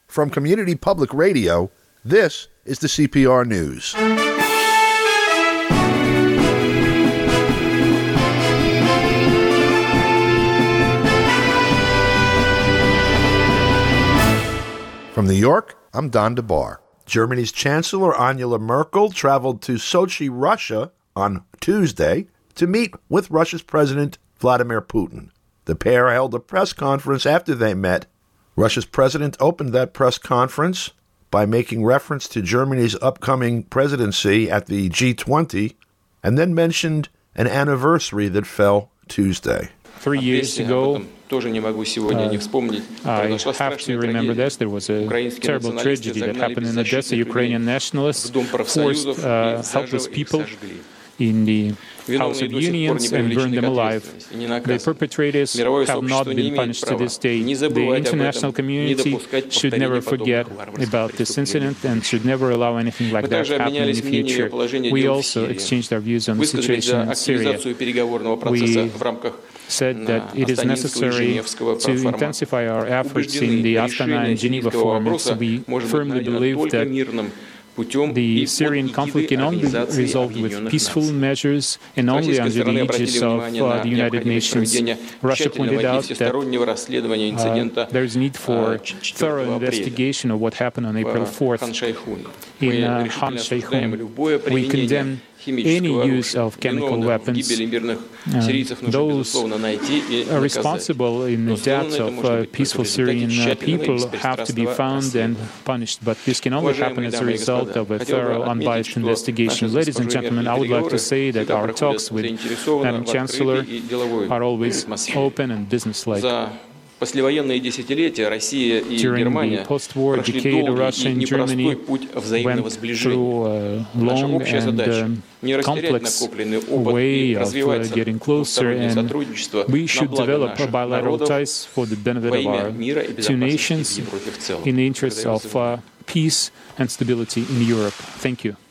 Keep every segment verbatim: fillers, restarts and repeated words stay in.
From Community Public Radio, this is the C P R News. From New York, I'm Don DeBar. Germany's Chancellor Angela Merkel traveled to Sochi, Russia on Tuesday to meet with Russia's President Vladimir Putin. The pair held a press conference after they met. Russia's president opened that press conference by making reference to Germany's upcoming presidency at the G twenty and then mentioned an anniversary that fell Tuesday. Three years ago, uh, I have to remember this. There was a terrible tragedy that happened in Odessa. Ukrainian nationalists forced uh, helpless people in the House of Unions and burned them alive. The perpetrators have not been punished to this day. The international community should never forget about this incident and should never allow anything like that to happen in the future. We also exchanged our views on the situation in Syria. We said that it is necessary to intensify our efforts in the Astana and Geneva formats. We firmly believe that the Syrian conflict can only be resolved with peaceful measures and only under the aegis of uh, the United Nations. Russia pointed out that uh, there is need for thorough investigation of what happened on April fourth in uh, Han Shaykhun. We condemn any use of chemical weapons. Uh, those are responsible in the deaths of uh, peaceful Syrian uh, people have to be found and punished, but this can only happen as a result of a thorough, unbiased investigation. Ladies and gentlemen, I would like to say that our talks with Madam Chancellor are always open and businesslike. During the post-war decade, Russia and Germany went through a long and um, complex way of uh, getting closer, and we should develop bilateral ties for the benefit of our two nations in the interests of uh, peace and stability in Europe. Thank you.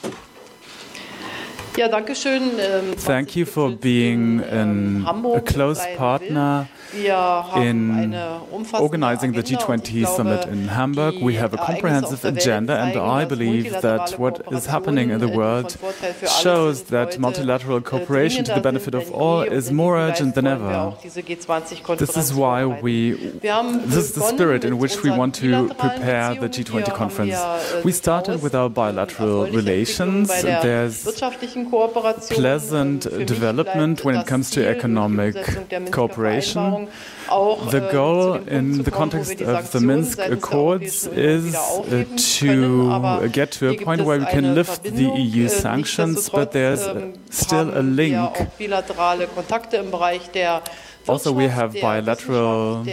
Thank you for being an, a close partner in organizing the G twenty summit in Hamburg. We have a comprehensive agenda, and I believe that what is happening in the world shows that multilateral cooperation to the benefit of all is more urgent than ever. This is why we, this is the spirit in which we want to prepare the G twenty conference. We started with our bilateral relations. There's pleasant development when it comes to economic cooperation. The goal in the context of the Minsk Accords is uh, to get to a point where we can lift the E U sanctions, but there's still a link. Also, we have bilateral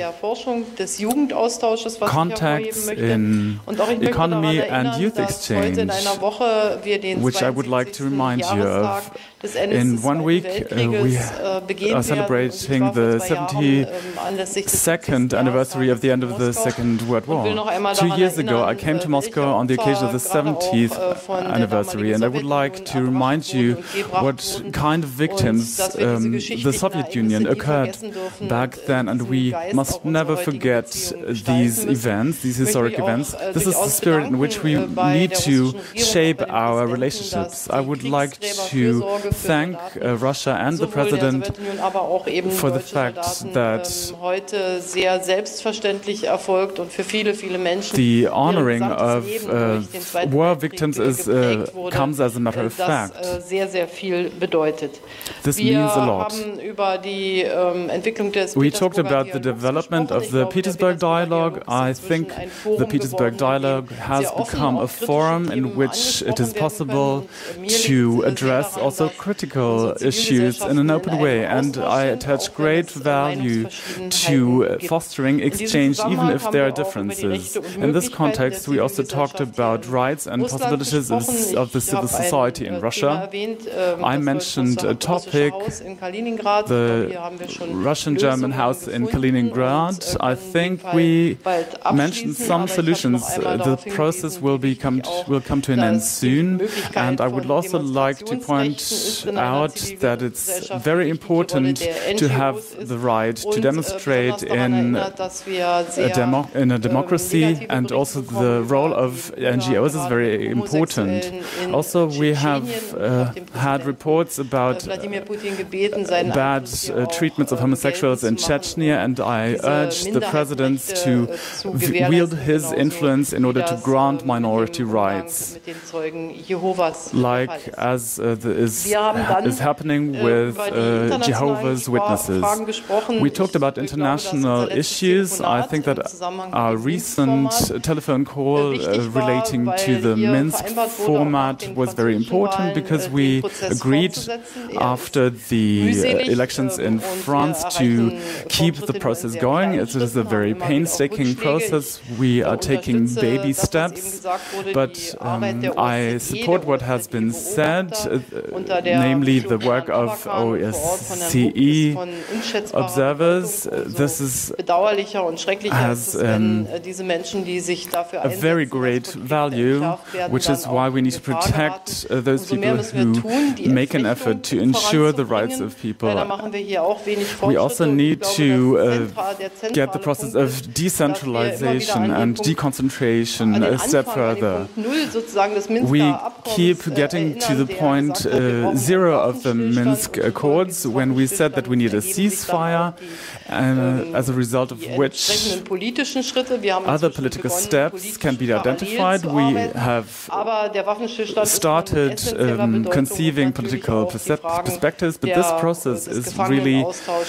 contacts in economy and youth exchange, which I would like to remind you of. In one week, uh, we are celebrating the seventy-second anniversary of the end of the Second World War. Two years ago, I came to Moscow on the occasion of the seventieth anniversary, and I would like to remind you what kind of victims um, the Soviet Union occurred back then, and we must never forget these events, these historic events. This is the spirit in which we need to shape our relationships. I would like to thank uh, Russia and the President for the fact that the honoring of uh, war victims is, uh, comes as a matter of fact. This means a lot. We talked about the development of the Petersberg Dialogue. I think the Petersberg Dialogue has become a forum in which it is possible to address also critical issues in an open way, and I attach great value to fostering exchange even if there are differences. In this context, we also talked about rights and possibilities of the civil society in Russia. I mentioned a topic, the Russian-German house in Kaliningrad. I think we mentioned some solutions. The process will, become, will come to an end soon, and I would also like to point out that it's very important to have the right to demonstrate in a, demo in a democracy, and also the role of N G Os is very important. Also, we have uh, had reports about bad uh, treatments of homosexuals in Chechnya, and I urge the president to wield his influence in order to grant minority rights, like as uh, the, is, is happening with uh, Jehovah's Witnesses. We talked about international issues. I think that our recent telephone call uh, relating to the Minsk format was very important, because we agreed after the uh, elections in France to keep the process going. It is a very painstaking process. We are taking baby steps, but um, I support what has been said, uh, namely the work of O S C E observers. Uh, this is, has um, a very great value, which is why we need to protect uh, those people who make an effort to ensure the rights of people. We also need to uh, get the process of decentralization and deconcentration a step further. We keep getting to the point uh, zero of the Minsk Accords, when we said that we need a ceasefire, uh, as a result of which other political steps can be identified. We have started um, conceiving political perspectives, but this process is really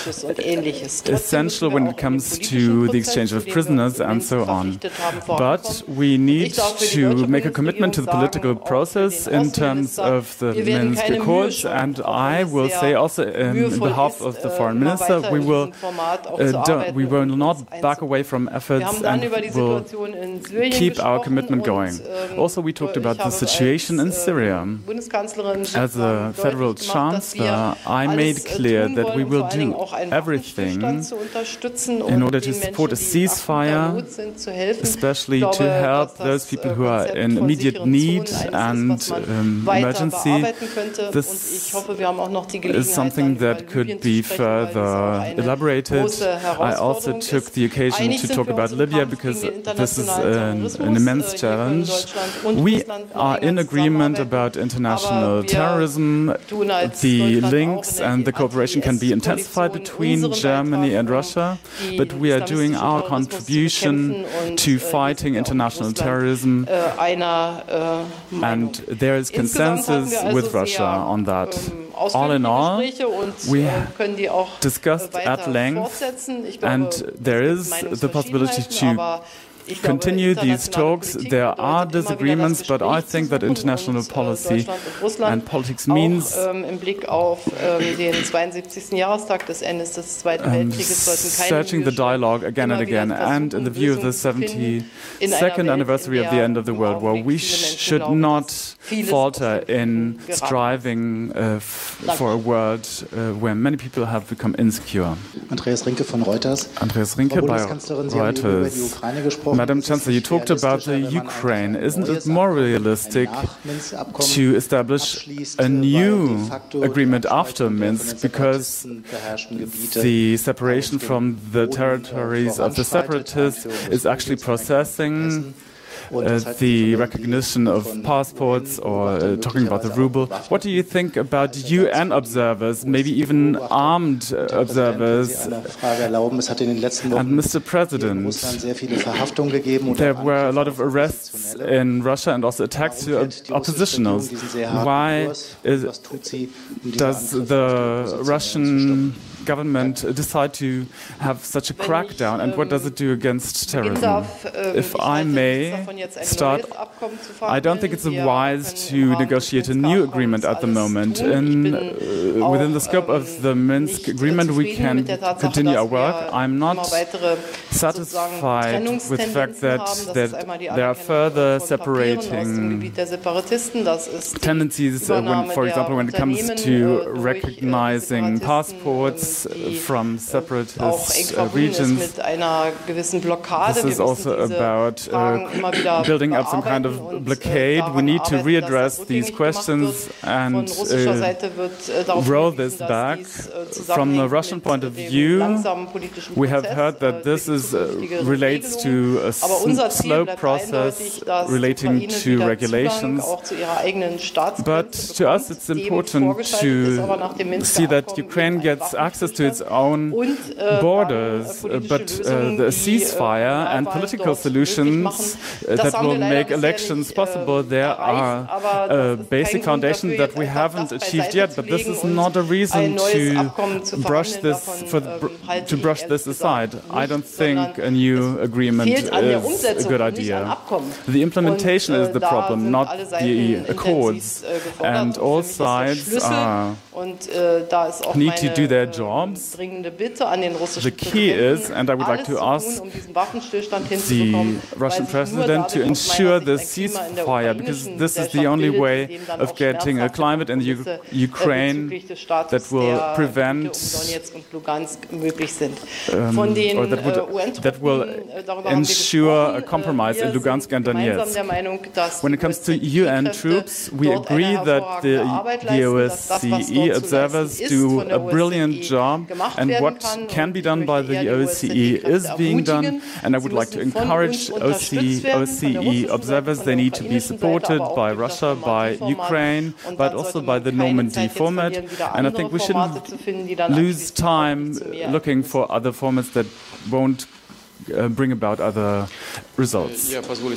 essential when it comes to the exchange of prisoners and so on. But we need to make a commitment to the political process in terms of the Minsk Accords, and I will say also um, in behalf of the foreign minister, we will uh, do, we will not back away from efforts and will keep our commitment going. Also, we talked about the situation in Syria. As a federal chancellor, I made clear that we will do everything in order to support a ceasefire, especially to help those people who are in immediate need and um, emergency. This is something that could be further elaborated. I also took the occasion to talk about Libya, because this is an, an immense challenge. We are in agreement about international terrorism. The links and the cooperation can be intensified between Germany and Russia, but we are doing our contribution to fighting international terrorism, and there is consensus with Russia on that. All in all, we discussed at length, and there is the possibility to continue these talks. There are disagreements, but I think that international policy and politics means um, searching the dialogue again and again, and in the view of the seventy-second anniversary of the end of the World War, we sh should not falter in striving uh, for a world uh, where many people have become insecure. Andreas Rinke von Reuters. Andreas Rinke by Reuters. Madam Chancellor, you talked about the Ukraine. Isn't it more realistic to establish a new agreement after Minsk, because the separation from the territories of the separatists is actually processing Uh, the recognition of passports, or uh, talking about the ruble? What do you think about U N observers, maybe even armed uh, observers? And Mister President, there were a lot of arrests in Russia and also attacks to oppositionals. Why is, does the Russian government decide to have such a crackdown, and what does it do against terrorism? If I may start, I don't think it's wise to negotiate a new agreement at the moment. In, uh, within the scope of the Minsk agreement, we can continue our work. I'm not satisfied with the fact that, that there are further separating tendencies, uh, when, for example, when it comes to recognizing passports refugees from separatist uh, regions. This is also about uh, building up some kind of blockade. We need to readdress these questions and uh, roll this back. From the Russian point of view, we have heard that this is, uh, relates to a slow process relating to regulations. But to us it's important to see that Ukraine gets access to its own borders, uh, but uh, the ceasefire and political solutions uh, that will make elections possible, there are a basic foundation that we haven't achieved yet, but this is not a reason to brush this for the, to brush this aside. I don't think a new agreement is a good idea. The implementation is the problem, not the accords, and all sides are, need to do their jobs. The key is, and I would like to ask the Russian president to ensure the ceasefire, because this is the only way of getting a climate in U Ukraine that will prevent um, or that, would, that will ensure a compromise in Lugansk and Donetsk. When it comes to U N troops, we agree that the, the O S C E observers do a brilliant job, and what can be done by the O S C E is being done, and I would like to encourage O S C E observers. They need to be supported by Russia, by Ukraine, but also by the Normandy format, and I think we shouldn't lose time looking for other formats that won't uh, bring about other results.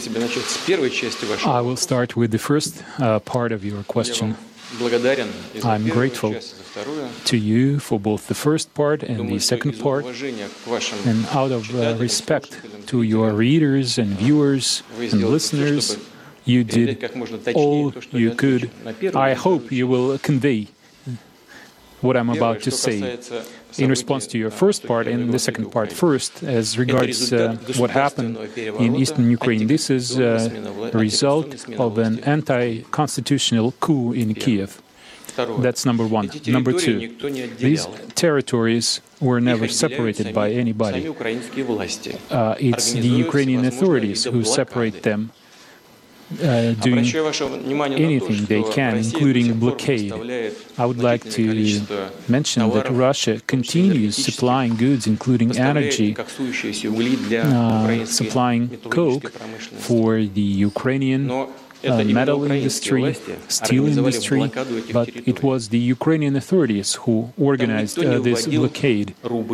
I will start with the first uh, part of your question. I'm grateful to you for both the first part and the second part, and out of uh, respect to your readers and viewers and listeners, you did all you could. I hope you will convey what I'm about to say. In response to your first part and the second part, first, as regards uh, what happened in eastern Ukraine, this is uh, a result of an anti-constitutional coup in Kiev. That's number one. Number two, these territories were never separated by anybody. Uh, it's the Ukrainian authorities who separate them, Uh, doing anything they can, including blockade. I would like to mention that Russia continues supplying goods, including energy, uh, supplying coke for the Ukrainian uh, metal industry, steel industry, but it was the Ukrainian authorities who organized uh, this blockade.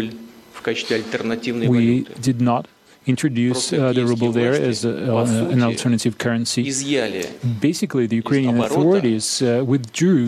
We did not introduce uh, the ruble there as a, uh, an alternative currency. Basically, the Ukrainian authorities uh, withdrew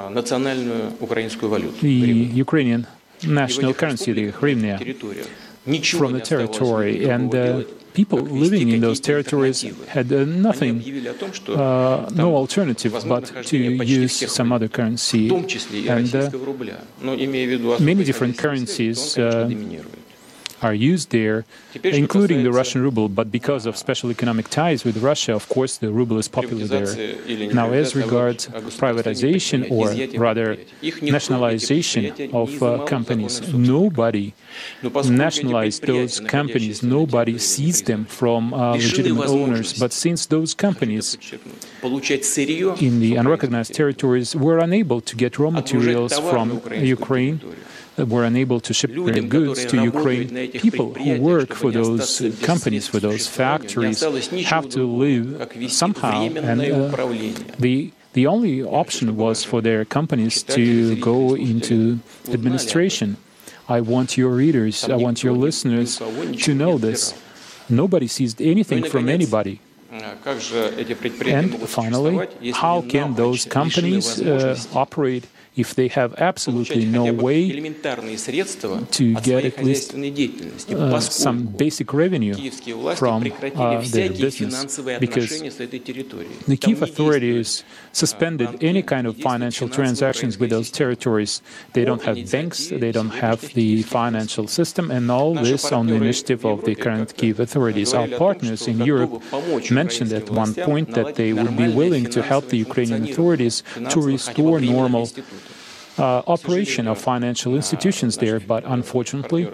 the Ukrainian national currency, the hryvnia, from the territory, and uh, people living in those territories had uh, nothing, uh, no alternative but to use some other currency, and uh, many different currencies uh, are used there, including the Russian ruble, but because of special economic ties with Russia, of course, the ruble is popular there. Now, as regards privatization, or rather nationalization of uh, companies, nobody nationalized those companies, nobody seized them from uh, legitimate owners, but since those companies in the unrecognized territories were unable to get raw materials from Ukraine, were unable to ship their goods to Ukraine, people who work for those companies, for those factories, have to live somehow, and uh, the the only option was for their companies to go into administration. I want your readers, I want your listeners to know this. Nobody seized anything from anybody. And finally, how can those companies uh, operate if they have absolutely no way to get at least uh, some basic revenue from uh, their business? Because the Kiev authorities suspended any kind of financial transactions with those territories. They don't have banks, they don't have the financial system, and all this on the initiative of the current Kiev authorities. Our partners in Europe mentioned at one point that they would be willing to help the Ukrainian authorities to restore normal uh, operation of financial institutions there, but unfortunately,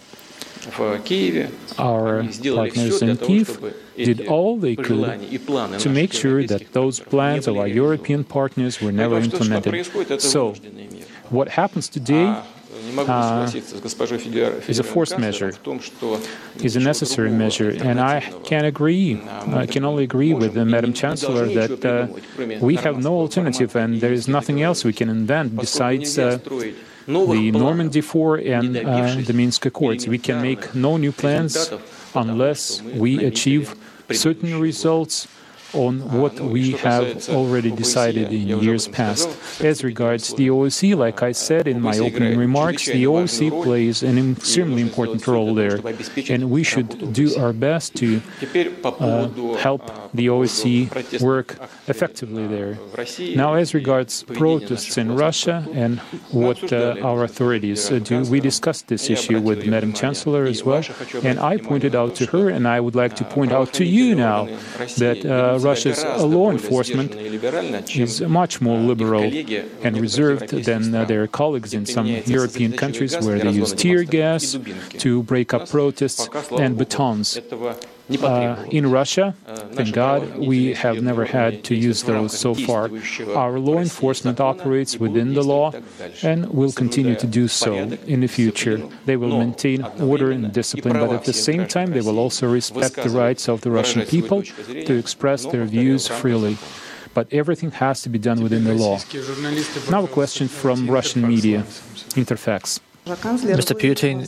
our partners in Kyiv did all they could to make sure that those plans of our European partners were never implemented. So, what happens today uh, is a forced measure, is a necessary measure, and I can agree, I can only agree with the Madam Chancellor that uh, we have no alternative and there is nothing else we can invent besides uh, the Normandy four and uh, the Minsk Accords. We can make no new plans unless we achieve certain results on what we have already decided in years past. As regards the O S C E, like I said in my opening remarks, the O S C E plays an extremely important role there, and we should do our best to uh, help the O S C E work effectively there. Now, as regards protests in Russia and what uh, our authorities uh, do, we discussed this issue with Madam Chancellor as well, and I pointed out to her, and I would like to point out to you now, that uh, Russia's law enforcement is much more liberal and reserved than uh, their colleagues in some European countries where they use tear gas to break up protests and batons. Uh, in Russia, thank God, we have never had to use those so far. Our law enforcement operates within the law and will continue to do so in the future. They will maintain order and discipline, but at the same time, they will also respect the rights of the Russian people to express their views freely. But everything has to be done within the law. Now a question from Russian media, Interfax. Mister Putin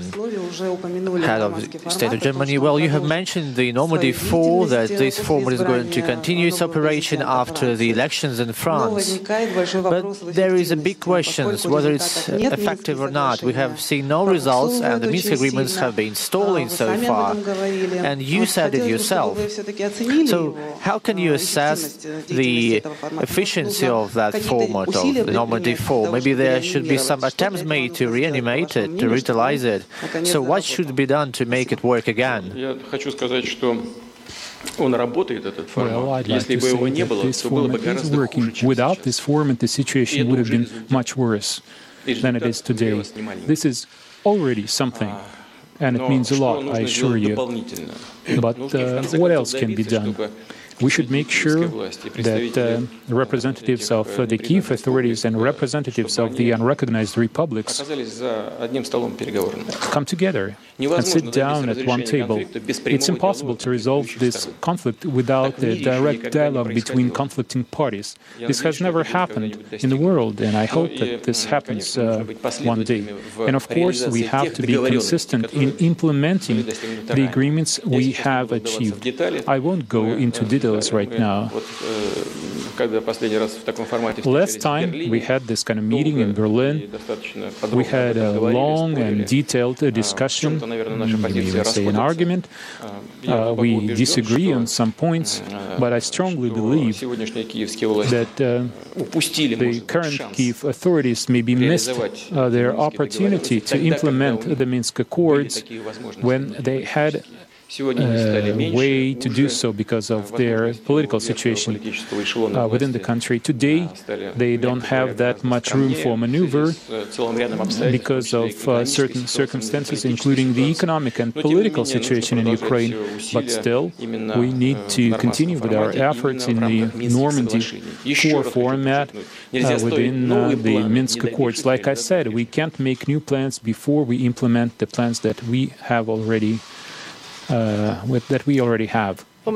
and head of the State of Germany, well, you have mentioned the Normandy four, that this format is going to continue its operation after the elections in France. But there is a big question whether it's effective or not. We have seen no results, and the Minsk agreements have been stalling so far. And you said it yourself. So how can you assess the efficiency of that format of the Normandy four? Maybe there should be some attempts made to reanimate it, to revitalize it. So what should be done to make it work again? Well, I'd like to say that this format is working. Without this format, the situation would have been much worse than it is today. This is already something, and it means a lot, I assure you. But uh, what else can be done? We should make sure that uh, representatives of uh, the Kyiv authorities and representatives of the unrecognized republics come together and sit down at one table. It's impossible to resolve this conflict without a direct dialogue between conflicting parties. This has never happened in the world, and I hope that this happens uh, one day. And of course, we have to be consistent in implementing the agreements we have achieved. I won't go into details right now. Last time we had this kind of meeting in Berlin, we had a long and detailed discussion, maybe even say an argument. Uh, we disagree on some points, but I strongly believe that uh, the current Kyiv authorities maybe missed uh, their opportunity to implement the Minsk Accords when they had a way to do so because of their political situation uh, within the country. Today, they don't have that much room for maneuver because of uh, certain circumstances, including the economic and political situation in Ukraine. But still, we need to continue with our efforts in the Normandy four format uh, within uh, the Minsk Accords. Like I said, we can't make new plans before we implement the plans that we have already Uh, with, that we already have.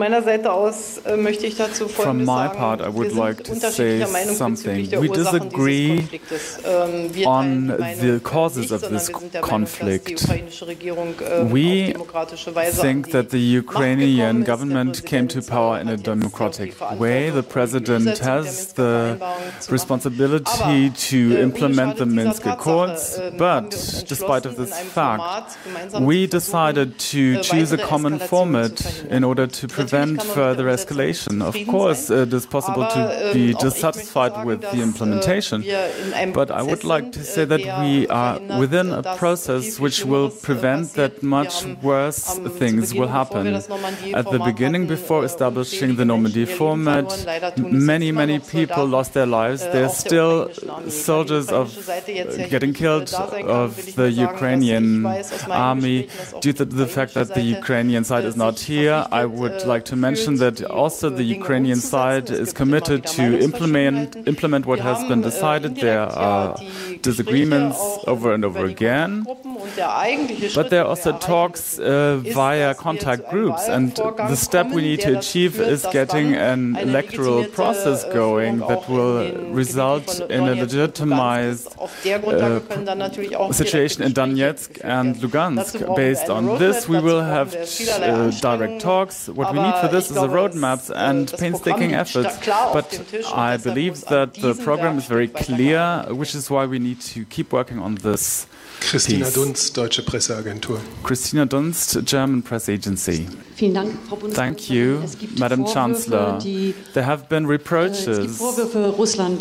From my part, I would like to say something. We disagree on the causes of this conflict. We think that the Ukrainian government came to power in a democratic way. The president has the responsibility to implement the Minsk Accords, but despite of this fact, we decided to choose a common format in order to prevent further escalation. Of course, it is possible to be dissatisfied with the implementation, but I would like to say that we are within a process which will prevent that much worse things will happen. At the beginning, before establishing the Normandy format, many, many people lost their lives. There are still soldiers of getting killed of the Ukrainian army due to the fact that the Ukrainian side is not here. I would like to mention that also the Ukrainian side is committed to implement implement what has been decided. There are disagreements over and over again, but there are also talks uh, via contact groups, and the step we need to achieve is getting an electoral process going that will result in a legitimized uh, situation in Donetsk and Lugansk. Based on this, we will have uh, direct talks. What we need for this is a roadmap and painstaking efforts. But I believe that the program is very clear, which is why we need to keep working on this. Christina Dunst, Deutsche Presseagentur. Christina Dunst, German Press Agency. Thank you, Madam Chancellor. There have been reproaches that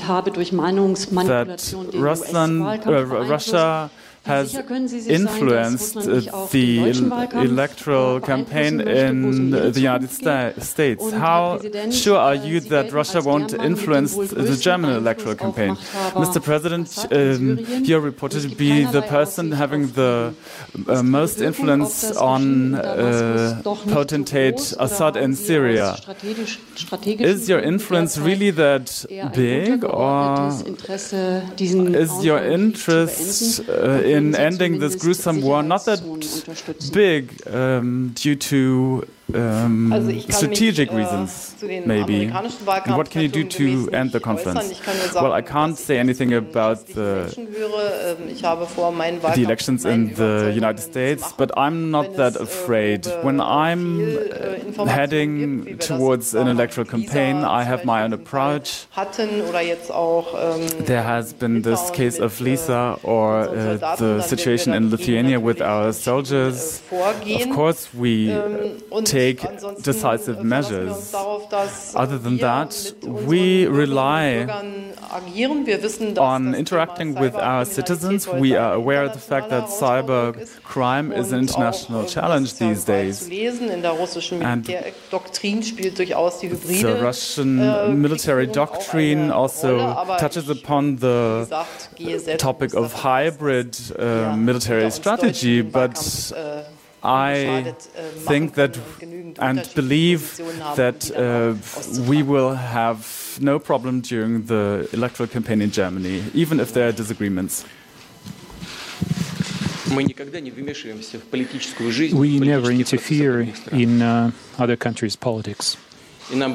Russland, uh, Russia has influenced the electoral campaign in the United States. How sure are you that Russia won't influence the German electoral campaign? Mister President, um, you're reported to be the person having the uh, most influence on uh, potentate Assad in Syria. Is your influence really that big, or is your interest uh, in ending this gruesome war not that big um, due to um, strategic reasons, maybe? And what can you do to end the conference? Well, I can't say anything about the, the elections in the United States, but I'm not that afraid. When I'm uh, heading towards an electoral campaign, I have my own approach. There has been this case of Lisa, or uh, the situation in Lithuania with our soldiers. Of course, we take decisive measures. Other than that, we rely on interacting with our citizens. We are aware of the fact that cyber crime is an international challenge these days. And the Russian military doctrine also touches upon the topic of hybrid uh, military strategy, but I think that and believe that uh, we will have no problem during the electoral campaign in Germany, even if there are disagreements. We never interfere in uh, other countries' politics. And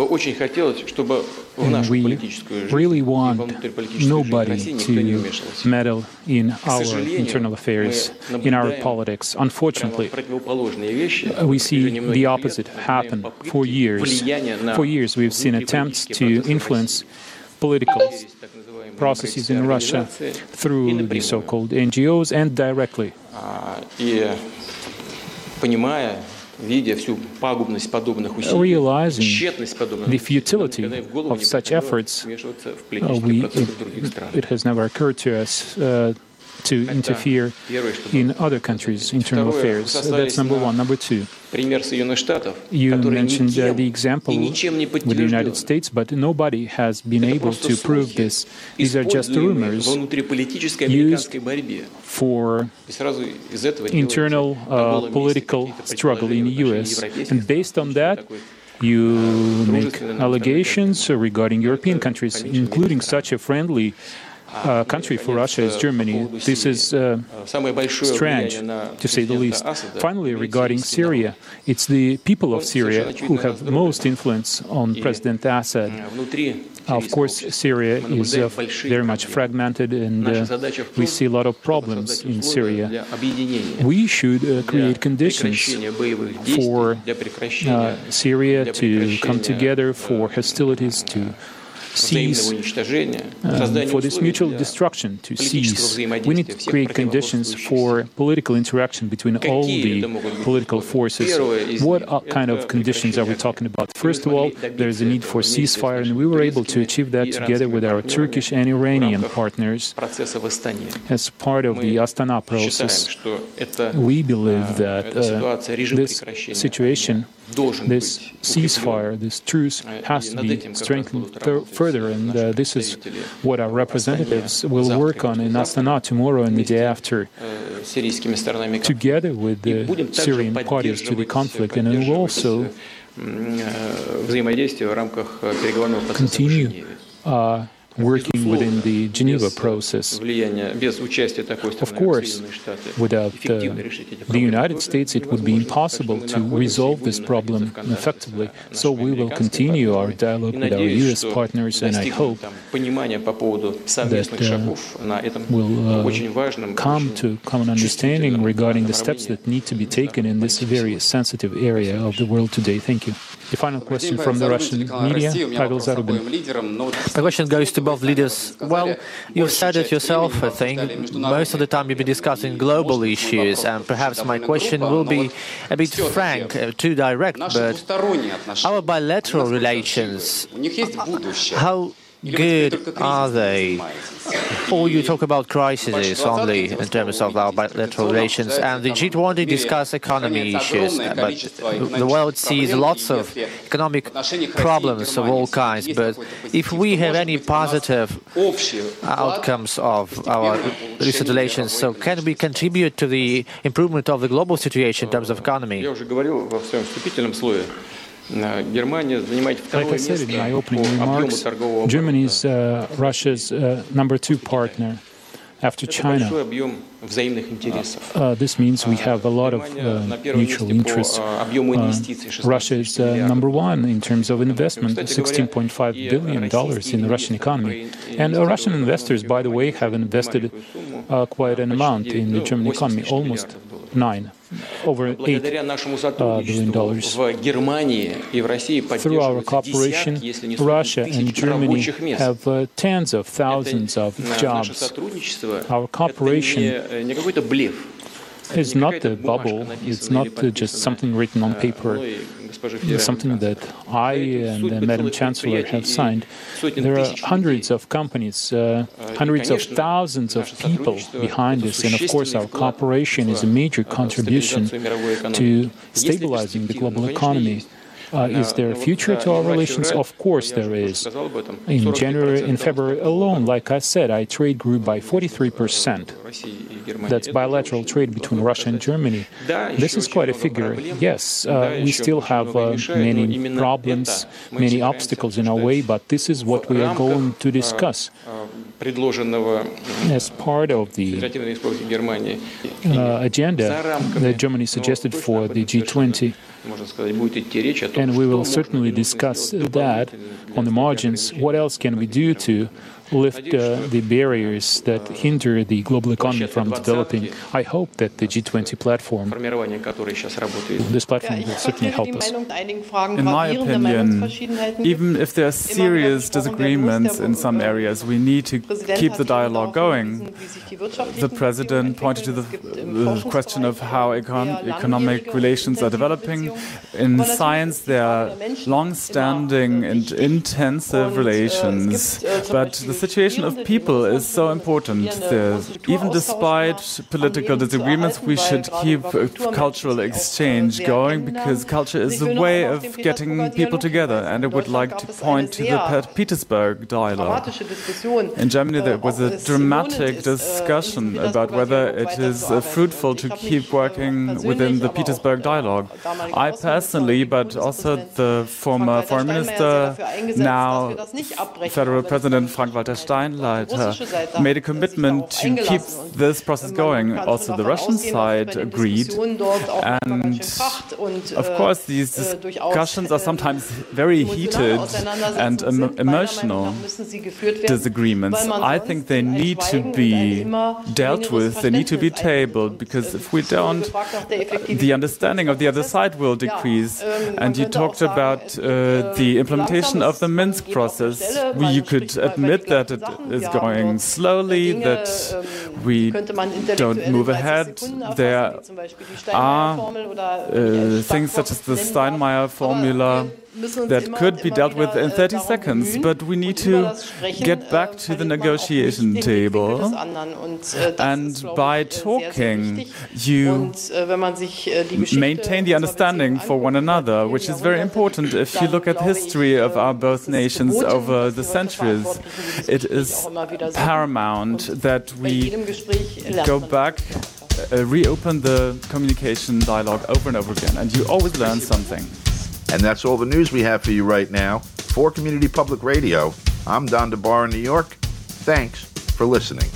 we really want nobody to meddle in our internal affairs, in our politics. Unfortunately, we see the opposite happen for years. For years, we've seen attempts to influence political processes in Russia through the so-called N G Os and directly. Realizing the futility of such efforts, uh, we, it, it has never occurred to us uh, to interfere in other countries' internal affairs. That's number one. Number two, you mentioned uh, the example with the United States, but nobody has been able to prove this. These are just rumors used for internal uh, political struggle in the U S. And based on that, you make allegations regarding European countries, including such a friendly Uh, country for Russia is Germany. This is uh, strange, to say the least. Finally, regarding Syria, it's the people of Syria who have most influence on President Assad. Of course, Syria is uh, very much fragmented, and uh, we see a lot of problems in Syria. We should uh, create conditions for uh, Syria to come together, for hostilities to cease, um, for this mutual destruction to cease, we need to create conditions for political interaction between all the political forces. What kind of conditions are we talking about? First of all, there is a need for ceasefire, and we were able to achieve that together with our Turkish and Iranian partners as part of the Astana process. We believe that uh, this situation, this ceasefire, this truce, has to be strengthened further, and uh, this is what our representatives will work on in Astana tomorrow and the day after, together with the Syrian parties to the conflict, and it will also continue uh, working within the Geneva process. Of course, without uh, the United States, it would be impossible to resolve this problem effectively. So we will continue our dialogue with our U S partners, and I hope that uh, we'll uh, come to common understanding regarding the steps that need to be taken in this very sensitive area of the world today. Thank you. The final question from the Russian media, Pavel Zarubin. The question goes to both leaders. Well, you've said it yourself, I think. Most of the time you've been discussing global issues, and perhaps my question will be a bit frank, uh, too direct, but our bilateral relations, how good are they? Or you talk about crises only in terms of our bilateral relations, and the G twenty discuss economy issues, but the world sees lots of economic problems of all kinds. But if we have any positive outcomes of our recent relations, so can we contribute to the improvement of the global situation in terms of economy? Like I said in my opening remarks, Germany is uh, Russia's uh, number two partner after China. Uh, this means we have a lot of uh, mutual interests. Uh, Russia is uh, number one in terms of investment, sixteen point five billion dollars in the Russian economy. And uh, Russian investors, by the way, have invested uh, quite an amount in the German economy, almost nine. Over eight uh, billion dollars. Through our cooperation, Russia and Germany have uh, tens of thousands of jobs. Our cooperation is not a bubble, it's not uh, just something written on paper. It's something that I and uh, Madam Chancellor have signed. There are hundreds of companies, uh, hundreds of thousands of people behind this, and of course our cooperation is a major contribution to stabilizing the global economy. Uh, is there a future to our relations? Of course there is. In January, in February alone, like I said, our trade grew by forty-three percent. That's bilateral trade between Russia and Germany. This is quite a figure. Yes, uh, we still have uh, many problems, many obstacles in our way, but this is what we are going to discuss. As part of the uh, agenda that Germany suggested for the G twenty, and we will certainly discuss that on the margins. What else can we do to lift uh, the barriers that hinder the global economy from developing? I hope that the G twenty platform, this platform will certainly help us. In my opinion, even if there are serious disagreements in some areas, we need to keep the dialogue going. The President pointed to the, the question of how econ economic relations are developing. In science, there are long-standing and intensive relations, but the situation of people is so important. There's, even despite political disagreements, we should keep cultural exchange going, because culture is a way of getting people together. And I would like to point to the Petersberg dialogue. In Germany, there was a dramatic discussion about whether it is uh, fruitful to keep working within the Petersberg dialogue. I personally, but also the former foreign minister, now Federal President Frank-Walter Walter Steinleiter made a commitment to keep this process going. Also, the Russian side agreed. And of course, these discussions are sometimes very heated and em emotional disagreements. I think they need to be dealt with, they need to be tabled, because if we don't, the understanding of the other side will decrease. And you talked about uh, the implementation of the Minsk process. We, you could admit that it is going slowly, that we don't move ahead. There are uh, things such as the Steinmeier formula that could be dealt with in thirty seconds, but we need to get back to the negotiation table. And by talking, you maintain the understanding for one another, which is very important. If you look at the history of our both nations over the centuries, it is paramount that we go back, uh, reopen the communication dialogue over and over again, and you always learn something. And that's all the news we have for you right now. For Community Public Radio, I'm Don DeBar in New York. Thanks for listening.